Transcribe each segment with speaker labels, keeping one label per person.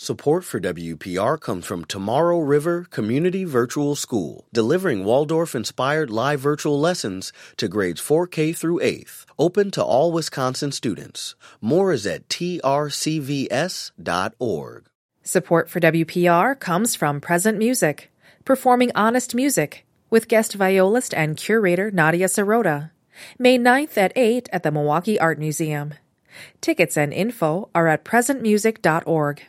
Speaker 1: Support for WPR comes from Tomorrow River Community Virtual School, delivering Waldorf-inspired live virtual lessons to grades 4K through 8th, open to all Wisconsin students. More is at trcvs.org.
Speaker 2: Support for WPR comes from Present Music, performing honest music, with guest violist and curator Nadia Sirota. May 9th at 8 at the Milwaukee Art Museum. Tickets and info are at presentmusic.org.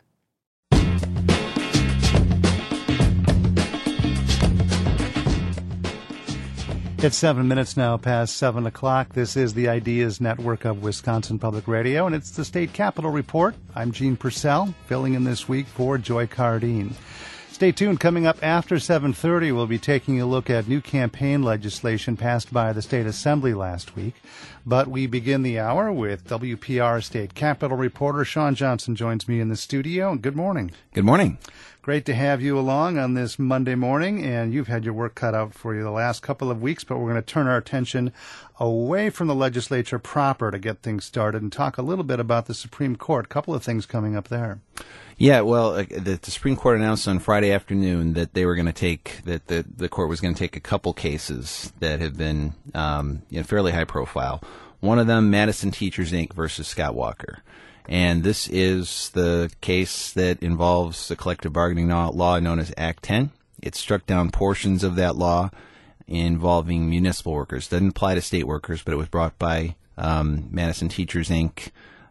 Speaker 3: It's 7 minutes now past 7 o'clock. This is the Ideas Network of Wisconsin Public Radio, and it's the State Capitol Report. I'm Gene Purcell, filling in this week for Joy Cardine. Stay tuned. Coming up after 7:30, we'll be taking a look at new campaign legislation passed by the State Assembly last week. But we begin the hour with WPR State Capitol reporter Sean Johnson joins me in the studio. Good morning.
Speaker 4: Good morning.
Speaker 3: Great to have you along on this Monday morning, and you've had your work cut out for you the last couple of weeks, but we're going to turn our attention away from the legislature proper to get things started and talk a little bit about the Supreme Court. A couple of things coming up there.
Speaker 4: Yeah, well, the Supreme Court announced on Friday afternoon that they were going to the court was going to take a couple cases that have been fairly high profile. One of them, Madison Teachers, Inc. versus Scott Walker. And this is the case that involves the collective bargaining law known as Act 10. It struck down portions of that law involving municipal workers. Doesn't apply to state workers, but it was brought by Madison Teachers, Inc.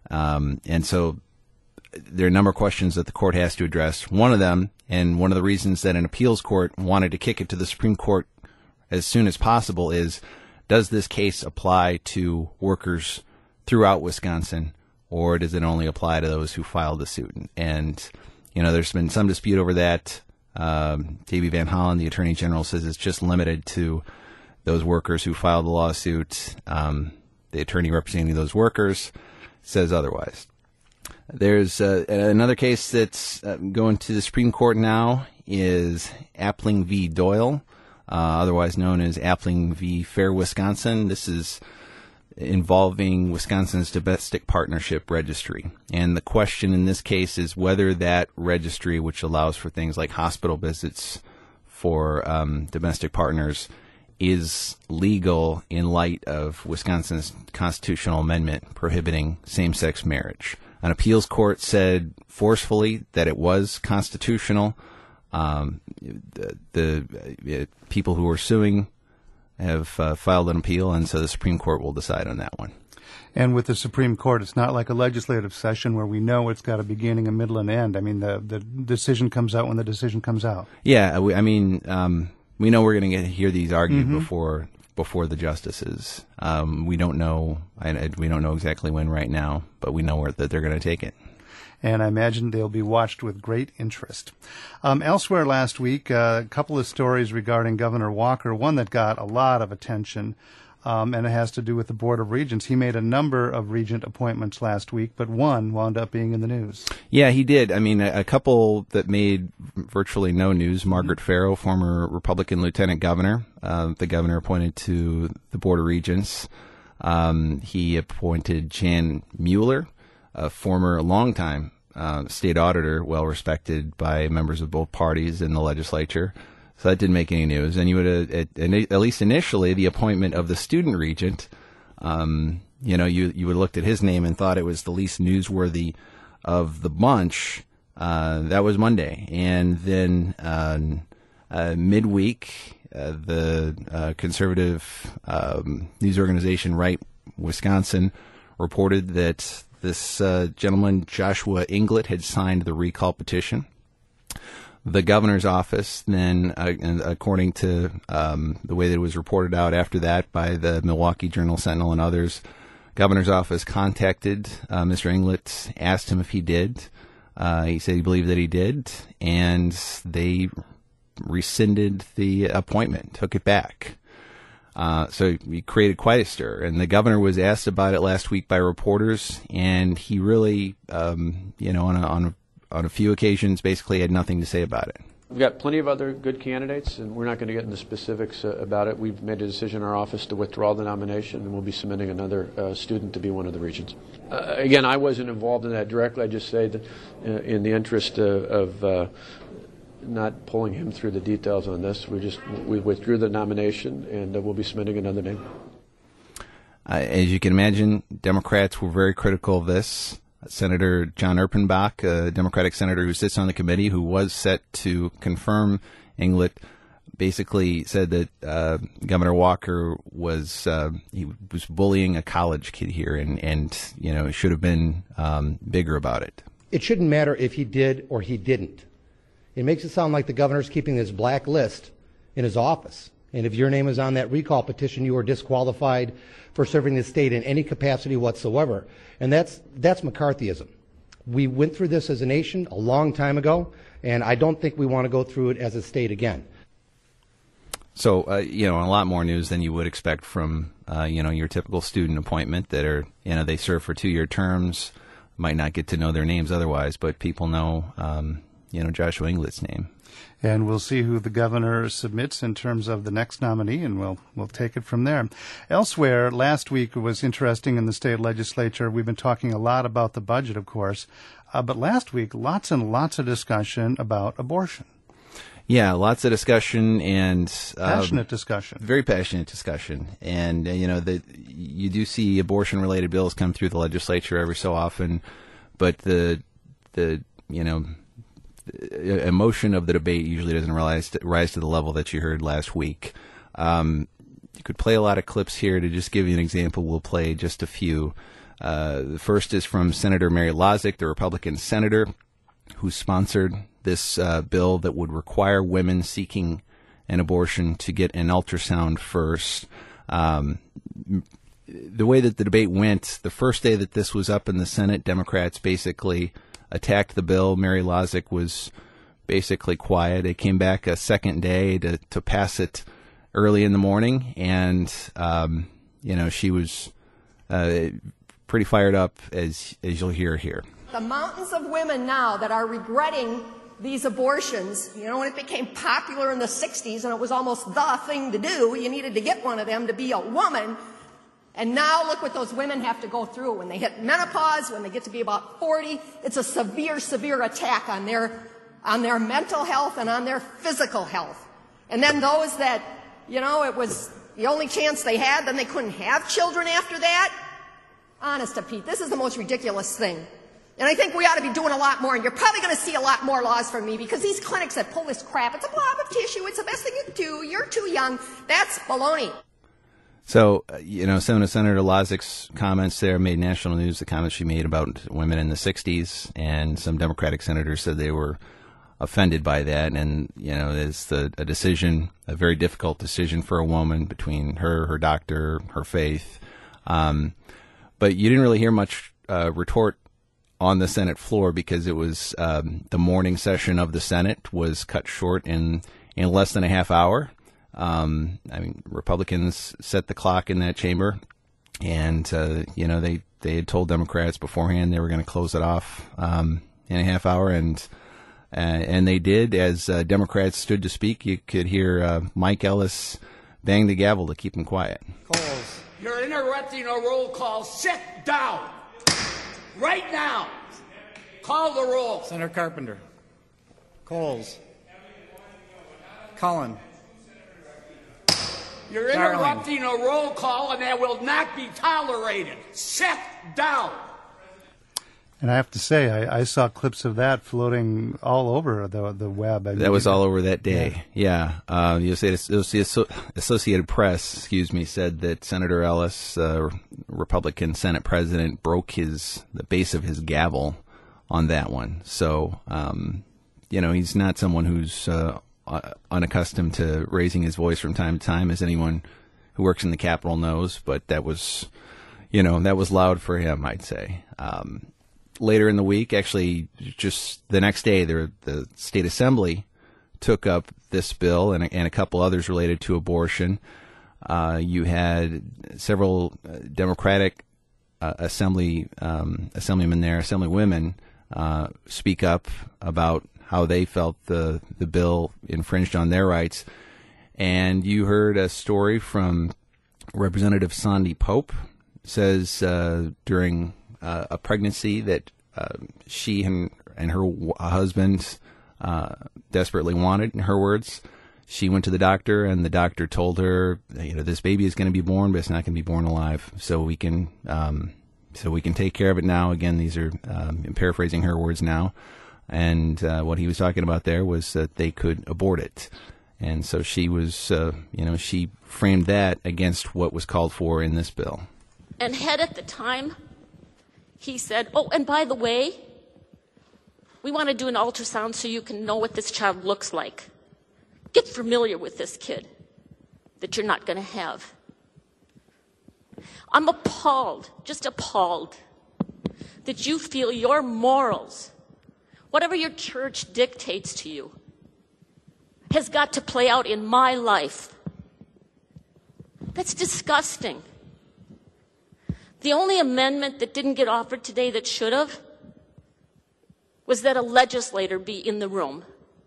Speaker 4: And so there are a number of questions that the court has to address. One of them, and one of the reasons that an appeals court wanted to kick it to the Supreme Court as soon as possible, is does this case apply to workers throughout Wisconsin, or does it only apply to those who filed the suit? And, there's been some dispute over that. Davey Van Hollen, the Attorney General, says it's just limited to those workers who filed the lawsuit. The attorney representing those workers says otherwise. There's another case that's going to the Supreme Court now is Appling v. Doyle, otherwise known as Appling v. Fair Wisconsin. This is involving Wisconsin's Domestic Partnership Registry. And the question in this case is whether that registry, which allows for things like hospital visits for domestic partners, is legal in light of Wisconsin's constitutional amendment prohibiting same-sex marriage. An appeals court said forcefully that it was constitutional. The people who were suing have filed an appeal, and so the Supreme Court will decide on that one.
Speaker 3: And with the Supreme Court, it's not like a legislative session where we know it's got a beginning, a middle, and end. I mean, the decision comes out when the decision comes out. Yeah,
Speaker 4: we know we're going to hear these argued before the justices. We don't know exactly when right now, but we know that they're going to take it.
Speaker 3: And I imagine they'll be watched with great interest. Elsewhere last week, a couple of stories regarding Governor Walker, one that got a lot of attention, and it has to do with the Board of Regents. He made a number of regent appointments last week, but one wound up being in the news.
Speaker 4: Yeah, he did. I mean, a couple that made virtually no news. Margaret Farrow, former Republican lieutenant governor, the governor appointed to the Board of Regents. He appointed Jan Mueller, a former longtime state auditor, well respected by members of both parties in the legislature. So that didn't make any news. And you would, at least initially, the appointment of the student regent, you would have looked at his name and thought it was the least newsworthy of the bunch. That was Monday. And then midweek, the conservative news organization Right Wisconsin reported that this gentleman, Joshua Inglet, had signed the recall petition. The governor's office then, according to the way that it was reported out after that by the Milwaukee Journal-Sentinel and others, governor's office contacted Mr. Inglet, asked him if he did. He said he believed that he did, and they rescinded the appointment, took it back. So he created quite a stir, and the governor was asked about it last week by reporters, and he really, on a few occasions, basically had nothing to say about it.
Speaker 5: We've got plenty of other good candidates, and we're not going to get into specifics about it. We've made a decision in our office to withdraw the nomination, and we'll be submitting another student to be one of the regents. Again, I wasn't involved in that directly. I just say that in the interest of not pulling him through the details on this, we withdrew the nomination, and we'll be submitting another name.
Speaker 4: As you can imagine, Democrats were very critical of this. Senator John Erpenbach, a Democratic senator who sits on the committee, who was set to confirm Englert, basically said that Governor Walker was bullying a college kid here, and should have been bigger about it.
Speaker 6: It shouldn't matter if he did or he didn't. It makes it sound like the governor's keeping this black list in his office. And if your name is on that recall petition, you are disqualified for serving the state in any capacity whatsoever. And that's McCarthyism. We went through this as a nation a long time ago, and I don't think we want to go through it as a state again.
Speaker 4: So, a lot more news than you would expect from, your typical student appointment that are, they serve for 2-year terms, might not get to know their names otherwise, but people know, Joshua Englert's name.
Speaker 3: And we'll see who the governor submits in terms of the next nominee, and we'll take it from there. Elsewhere, last week was interesting in the state legislature. We've been talking a lot about the budget, of course, but last week, lots and lots of discussion about abortion.
Speaker 4: Yeah, lots of discussion and
Speaker 3: passionate discussion.
Speaker 4: Very passionate discussion, and you do see abortion-related bills come through the legislature every so often, but the emotion of the debate usually doesn't rise to the level that you heard last week. You could play a lot of clips here. To just give you an example, we'll play just a few. The first is from Senator Mary Lozick, the Republican senator who sponsored this bill that would require women seeking an abortion to get an ultrasound first. The way that the debate went, the first day that this was up in the Senate, Democrats basically attacked the bill. Mary Lozick was basically quiet. It came back a second day to pass it early in the morning, and she was pretty fired up, as you'll hear here.
Speaker 7: The mountains of women now that are regretting these abortions, when it became popular in the 60s and it was almost the thing to do, you needed to get one of them to be a woman. And now look what those women have to go through. When they hit menopause, when they get to be about 40, it's a severe, severe attack on their mental health and on their physical health. And then those that, it was the only chance they had, then they couldn't have children after that. Honest to Pete, this is the most ridiculous thing. And I think we ought to be doing a lot more, and you're probably going to see a lot more laws from me, because these clinics that pull this crap, it's a blob of tissue, it's the best thing you can do, you're too young, that's baloney.
Speaker 4: So, Senator Lozick's comments there made national news, the comments she made about women in the 60s, and some Democratic senators said they were offended by that, and, it's a decision, a very difficult decision for a woman between her doctor, her faith. But you didn't really hear much retort on the Senate floor, because it was the morning session of the Senate was cut short in less than a half hour. Republicans set the clock in that chamber, and they had told Democrats beforehand they were going to close it off in a half hour, and they did. As Democrats stood to speak, you could hear Mike Ellis bang the gavel to keep him quiet.
Speaker 8: Calls. You're interrupting a roll call. Sit down right now. Call the roll.
Speaker 9: Senator Carpenter. Coles. Cullen.
Speaker 8: You're interrupting a roll call, and that will not be tolerated. Sit down.
Speaker 3: And I have to say, I saw clips of that floating all over the web.
Speaker 4: That was all over that day. Yeah. The Associated Press, said that Senator Ellis, Republican Senate president, broke the base of his gavel on that one. So, he's not someone who's unaccustomed to raising his voice from time to time, as anyone who works in the Capitol knows. But that was loud for him, I'd say. Later in the week, actually, just the next day, the State Assembly took up this bill and a couple others related to abortion. You had several Democratic assemblywomen speak up about how they felt the bill infringed on their rights. And you heard a story from Representative Sandy Pope. Says during a pregnancy that she and her husband desperately wanted, in her words. She went to the doctor, and the doctor told her, this baby is going to be born, but it's not going to be born alive. So we can take care of it now. Again, these are I'm paraphrasing her words now, and what he was talking about there was that they could abort it. And so she was, she framed that against what was called for in this bill.
Speaker 10: And Head at the time, he said, oh, and by the way, we want to do an ultrasound so you can know what this child looks like. Get familiar with this kid that you're not going to have. I'm appalled, just appalled, that you feel your morals, whatever your church dictates to you, has got to play out in my life. That's disgusting. The only amendment that didn't get offered today that should have was that a legislator be in the room.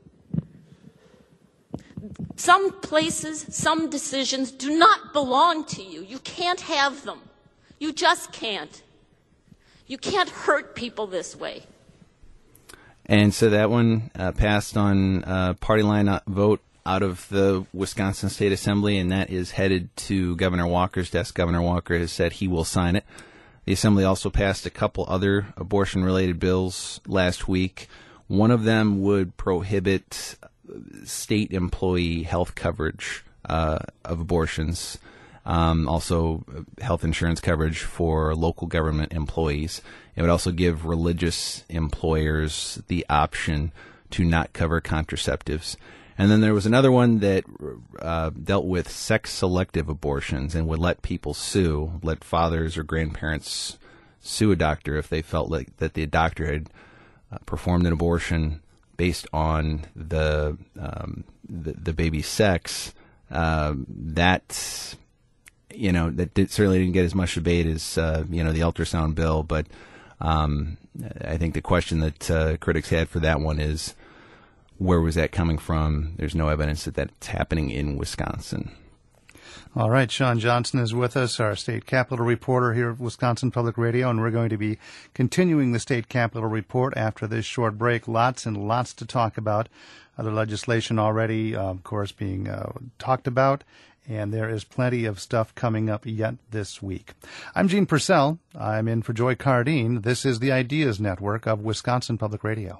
Speaker 10: Some places, some decisions do not belong to you. You can't have them. You just can't. You can't hurt people this way.
Speaker 4: And so that one passed on party line vote out of the Wisconsin State Assembly, and that is headed to Governor Walker's desk. Governor Walker has said he will sign it. The Assembly also passed a couple other abortion-related bills last week. One of them would prohibit state employee health coverage of abortions, also health insurance coverage for local government employees. It would also give religious employers the option to not cover contraceptives. And then there was another one that dealt with sex-selective abortions and would let people sue, let fathers or grandparents sue a doctor if they felt like that the doctor had performed an abortion based on the baby's sex. That certainly didn't get as much debate as the ultrasound bill, but I think the question that critics had for that one is, where was that coming from? There's no evidence that that's happening in Wisconsin.
Speaker 3: All right, Sean Johnson is with us, our state capitol reporter here at Wisconsin Public Radio, and we're going to be continuing the state capitol report after this short break. Lots and lots to talk about. Other legislation already, of course, being talked about, and there is plenty of stuff coming up yet this week. I'm Gene Purcell. I'm in for Joy Cardine. This is the Ideas Network of Wisconsin Public Radio.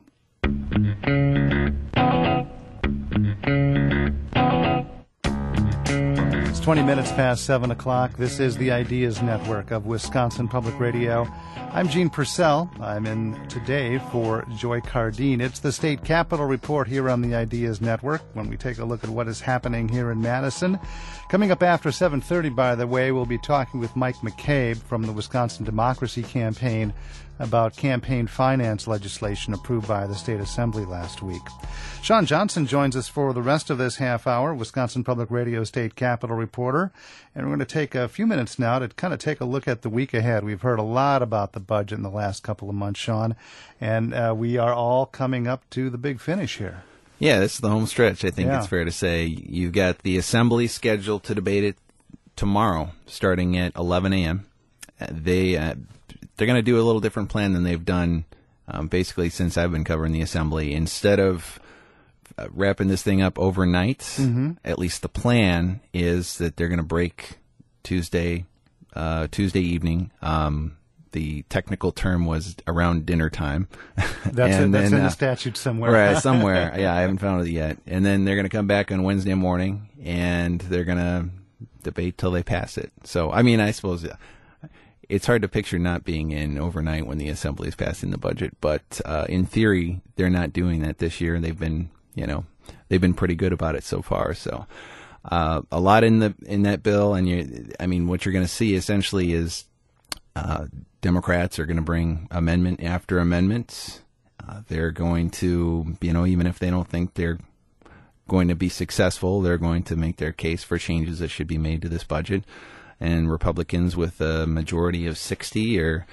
Speaker 3: It's 20 minutes past 7 o'clock. This is the Ideas Network of Wisconsin Public Radio. I'm Gene Purcell. I'm in today for Joy Cardine. It's the State Capitol Report here on the Ideas Network when we take a look at what is happening here in Madison. Coming up after 7:30, by the way, we'll be talking with Mike McCabe from the Wisconsin Democracy Campaign about campaign finance legislation approved by the State Assembly last week. Sean Johnson joins us for the rest of this half hour, Wisconsin Public Radio State Capitol reporter. And we're going to take a few minutes now to kind of take a look at the week ahead. We've heard a lot about the budget in the last couple of months, Sean, and we are all coming up to the big finish here.
Speaker 4: Yeah, this is the home stretch, I think it's fair to say. You've got the Assembly scheduled to debate it tomorrow, starting at 11 a.m. They're going to do a little different plan than they've done basically since I've been covering the Assembly. Instead of wrapping this thing up overnight, at least the plan is that they're going to break Tuesday evening. The technical term was around dinner time.
Speaker 3: That's in the statute somewhere.
Speaker 4: Right, somewhere. Yeah, I haven't found it yet. And then they're going to come back on Wednesday morning, and they're going to debate till they pass it. So, I mean, I suppose it's hard to picture not being in overnight when the Assembly is passing the budget. But in theory, they're not doing that this year, and they've been pretty good about it so far. So a lot in that bill, and what you're going to see essentially is Democrats are going to bring amendment after amendment. They're going to, even if they don't think they're going to be successful, they're going to make their case for changes that should be made to this budget. And Republicans with a majority of 60 are,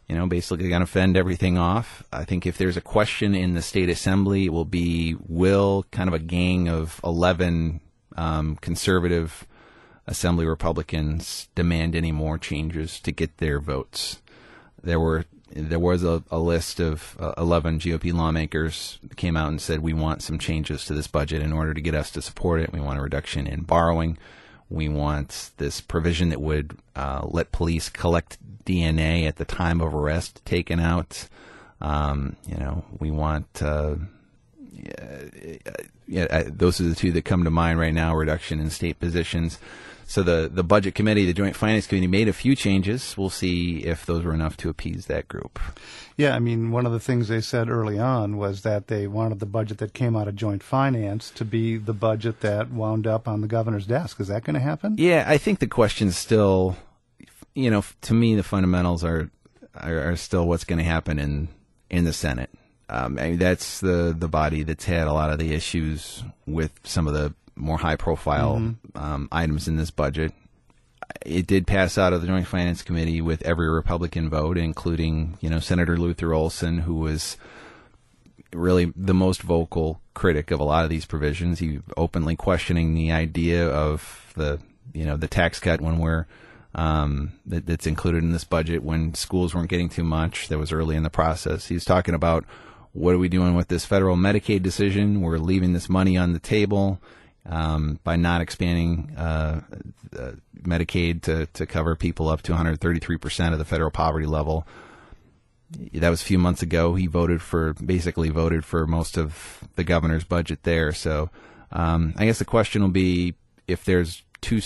Speaker 4: basically going to fend everything off. I think if there's a question in the state assembly, it will be, will kind of a gang of 11 conservative assembly Republicans demand any more changes to get their votes. There was a list of 11 GOP lawmakers that came out and said, we want some changes to this budget in order to get us to support it. We want a reduction in borrowing. We want this provision that would let police collect DNA at the time of arrest taken out. We want, those are the two that come to mind right now, reduction in state positions. So the Budget Committee, the Joint Finance Committee, made a few changes. We'll see if those were enough to appease that group.
Speaker 3: Yeah, I mean, one of the things they said early on was that they wanted the budget that came out of Joint Finance to be the budget that wound up on the governor's desk. Is that going to happen?
Speaker 4: Yeah, I think the question's still, to me, the fundamentals are still what's going to happen in the Senate. That's the body that's had a lot of the issues with some of the more high-profile items in this budget. It did pass out of the Joint Finance Committee with every Republican vote, including, Senator Luther Olson, who was really the most vocal critic of a lot of these provisions. He openly questioning the idea of the tax cut when we're that's included in this budget when schools weren't getting too much. That was early in the process. He's talking about, what are we doing with this federal Medicaid decision? We're leaving this money on the table. By not expanding Medicaid to cover people up to 133% of the federal poverty level. That was a few months ago. He basically voted for most of the governor's budget there. So I guess the question will be, if there's two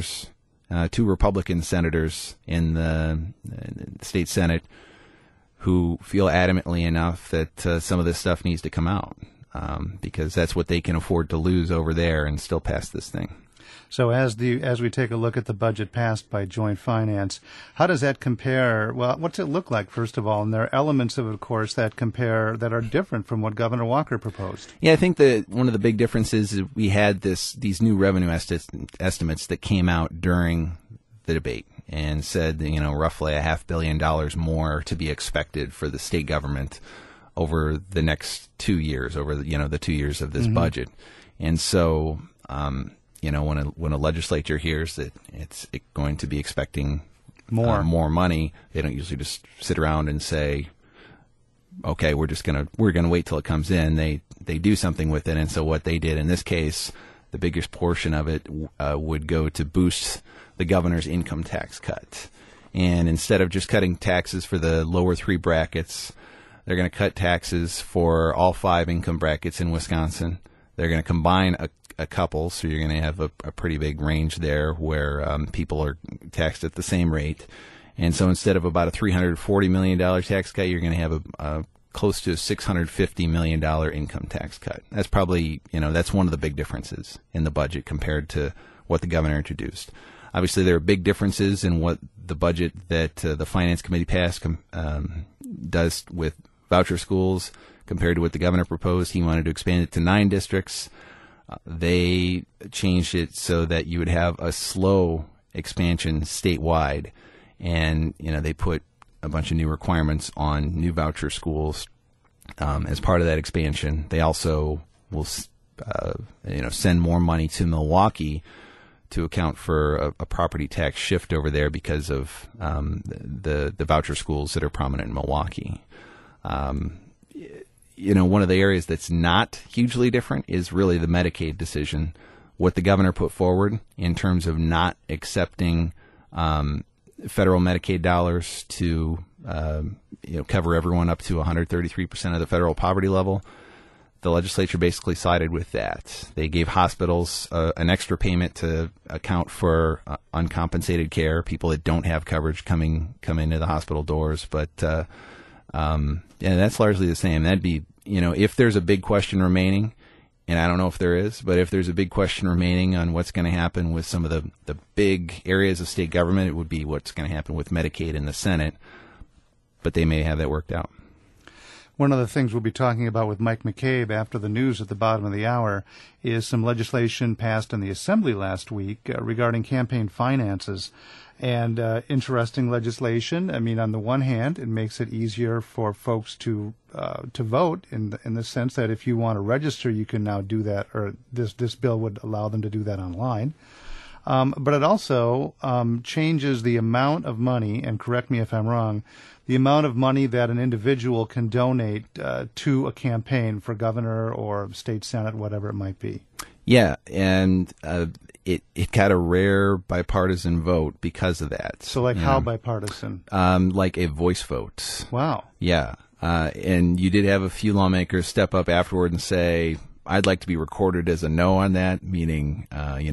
Speaker 4: Republican senators in the state Senate who feel adamantly enough that some of this stuff needs to come out. Because that's what they can afford to lose over there and still pass this thing.
Speaker 3: So as we take a look at the budget passed by Joint Finance, how does that compare? Well, what's it look like, first of all? And there are elements of course, that are different from what Governor Walker proposed.
Speaker 4: Yeah, I think that one of the big differences is we had these new revenue estimates that came out during the debate and said, roughly $500 million more to be expected for the state government over the next 2 years, over the 2 years of this budget. And so, when a legislature hears that it's going to be expecting more money, they don't usually just sit around and say, okay, we're gonna wait till it comes in. They do something with it. And so what they did in this case, the biggest portion of it would go to boost the governor's income tax cut. And instead of just cutting taxes for the lower three brackets, they're going to cut taxes for all 5 income brackets in Wisconsin. They're going to combine a couple, so you're going to have a pretty big range there where people are taxed at the same rate. And so instead of about a $340 million tax cut, you're going to have a close to a $650 million income tax cut. That's probably, that's one of the big differences in the budget compared to what the governor introduced. Obviously, there are big differences in what the budget that the Finance Committee passed does with voucher schools compared to what the governor proposed. He wanted to expand it to 9 districts. They changed it so that you would have a slow expansion statewide. And, they put a bunch of new requirements on new voucher schools as part of that expansion. They also will, send more money to Milwaukee to account for a property tax shift over there because of the voucher schools that are prominent in Milwaukee. One of the areas that's not hugely different is really the Medicaid decision. What the governor put forward in terms of not accepting federal Medicaid dollars to cover everyone up to 133% of the federal poverty level. The legislature basically sided with that. They gave hospitals an extra payment to account for uncompensated care, people that don't have coverage come into the hospital doors. But that's largely the same. That'd be, if there's a big question remaining, and I don't know if there is, but if there's a big question remaining on what's going to happen with some of the big areas of state government, it would be what's going to happen with Medicaid in the Senate. But they may have that worked out.
Speaker 3: One of the things we'll be talking about with Mike McCabe after the news at the bottom of the hour is some legislation passed in the Assembly last week regarding campaign finances. And interesting legislation. I mean, on the one hand, it makes it easier for folks to vote in the sense that if you want to register, you can now do that, or this bill would allow them to do that online. But it also changes the amount of money, and correct me if I'm wrong, the amount of money that an individual can donate to a campaign for governor or state senate, whatever it might be.
Speaker 4: Yeah, and it got a rare bipartisan vote because of that.
Speaker 3: So like how bipartisan?
Speaker 4: Like a voice vote.
Speaker 3: Wow.
Speaker 4: Yeah. And you did have a few lawmakers step up afterward and say, I'd like to be recorded as a no on that, meaning,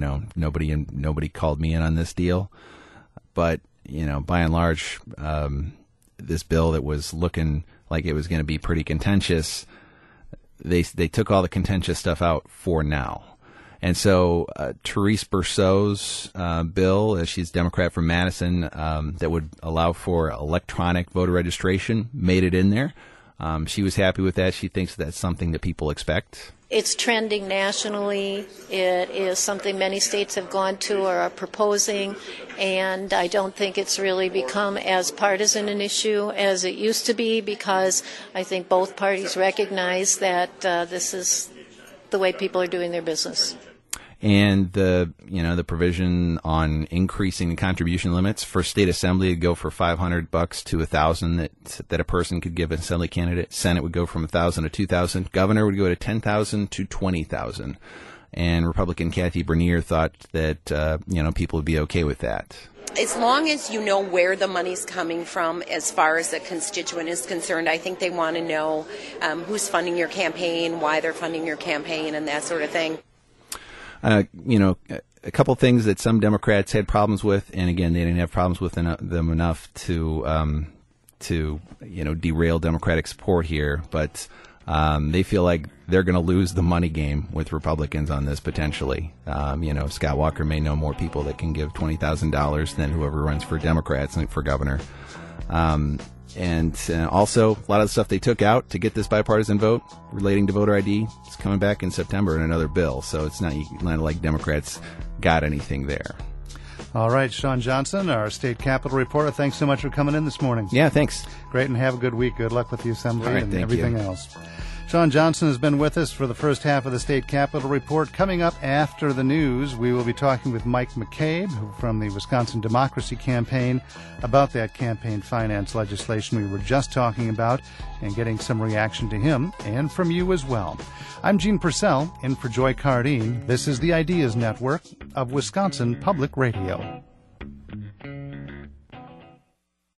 Speaker 4: nobody called me in on this deal. But, by and large, this bill that was looking like it was going to be pretty contentious, they took all the contentious stuff out for now. And so Therese Berceau's bill, she's a Democrat from Madison, that would allow for electronic voter registration, made it in there. She was happy with that. She thinks that's something that people expect.
Speaker 11: It's trending nationally. It is something many states have gone to or are proposing, and I don't think it's really become as partisan an issue as it used to be, because I think both parties recognize that this is the way people are doing their business.
Speaker 4: And the provision on increasing the contribution limits for state assembly would go for $500 to $1,000 that a person could give an assembly candidate. Senate would go from $1,000 to $2,000. Governor would go to $10,000 to $20,000. And Republican Kathy Bernier thought that people would be okay with that.
Speaker 12: As long as you know where the money's coming from as far as the constituent is concerned, I think they want to know who's funding your campaign, why they're funding your campaign, and that sort of thing.
Speaker 4: A couple things that some Democrats had problems with, and again, they didn't have problems with them enough to derail Democratic support here, but they feel like they're going to lose the money game with Republicans on this potentially. Scott Walker may know more people that can give $20,000 than whoever runs for Democrats and for governor. And also, a lot of the stuff they took out to get this bipartisan vote relating to voter ID is coming back in September in another bill. So it's not like Democrats got anything there.
Speaker 3: All right, Sean Johnson, our state capitol reporter, thanks so much for coming in this morning.
Speaker 4: Yeah, thanks.
Speaker 3: Great, and have a good week. Good luck with the assembly and everything else.
Speaker 13: Sean Johnson has been with us for the first half of the State Capitol Report. Coming up after the news, we will be talking with Mike McCabe from the Wisconsin Democracy Campaign about that campaign finance legislation we were just talking about and getting some reaction to him and from you as well. I'm Gene Purcell, in for Joy Cardine. This is the Ideas Network of Wisconsin Public Radio.